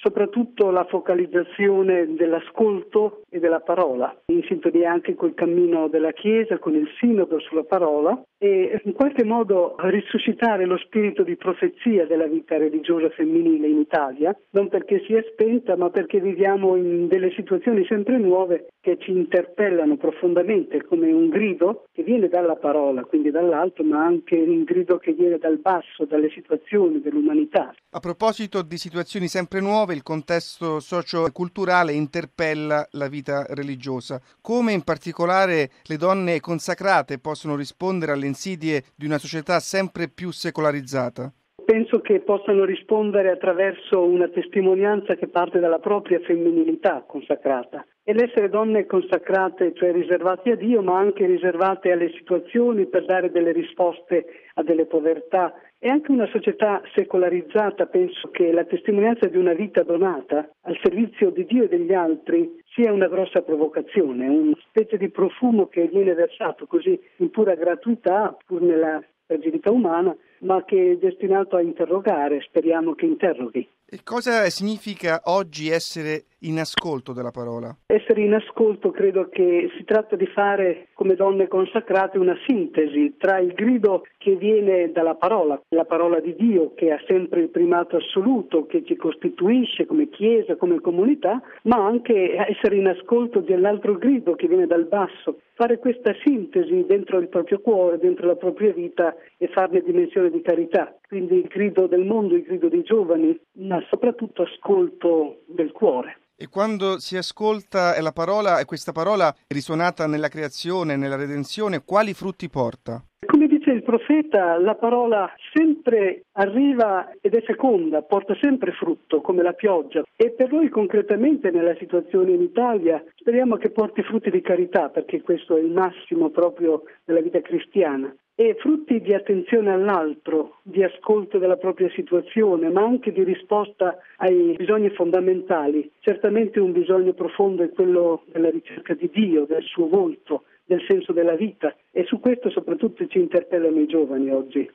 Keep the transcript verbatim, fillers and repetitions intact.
soprattutto la focalizzazione dell'ascolto e della parola, in sintonia anche col cammino della Chiesa, con il sinodo sulla parola, e in qualche modo risuscitare lo spirito di profezia della vita religiosa femminile in Italia, non perché sia spenta, ma perché viviamo in delle situazioni sempre nuove che ci interpellano profondamente, come un grido che viene dalla parola, quindi dall'alto, ma anche un grido che viene dal basso, dalle situazioni dell'umanità. A proposito di situazioni sempre nuove, il contesto socio-culturale interpella la vita religiosa. Come in particolare le donne consacrate possono rispondere alle insidie di una società sempre più secolarizzata? Penso che possano rispondere attraverso una testimonianza che parte dalla propria femminilità consacrata. E l'essere donne consacrate, cioè riservate a Dio, ma anche riservate alle situazioni per dare delle risposte a delle povertà. E anche una società secolarizzata, penso che la testimonianza di una vita donata al servizio di Dio e degli altri sia una grossa provocazione, una specie di profumo che viene versato così in pura gratuità, pur nella fragilità umana, ma che è destinato a interrogare, speriamo che interroghi. E cosa significa oggi essere in ascolto della parola? Essere in ascolto credo che si tratta di fare, come donne consacrate, una sintesi tra il grido che viene dalla parola, la parola di Dio che ha sempre il primato assoluto, che ci costituisce come Chiesa, come comunità, ma anche essere in ascolto dell'altro grido che viene dal basso. Fare questa sintesi dentro il proprio cuore, dentro la propria vita e farne dimensione di carità. Quindi il grido del mondo, il grido dei giovani, ma soprattutto ascolto del cuore. E quando si ascolta la parola, e questa parola è risuonata nella creazione, nella redenzione, quali frutti porta? Come dice il profeta, la parola sempre arriva ed è feconda, porta sempre frutto, come la pioggia. E per noi concretamente nella situazione in Italia speriamo che porti frutti di carità, perché questo è il massimo proprio della vita cristiana. E frutti di attenzione all'altro, di ascolto della propria situazione, ma anche di risposta ai bisogni fondamentali. Certamente un bisogno profondo è quello della ricerca di Dio, del suo volto, del senso della vita, e su questo soprattutto ci interpellano i giovani oggi.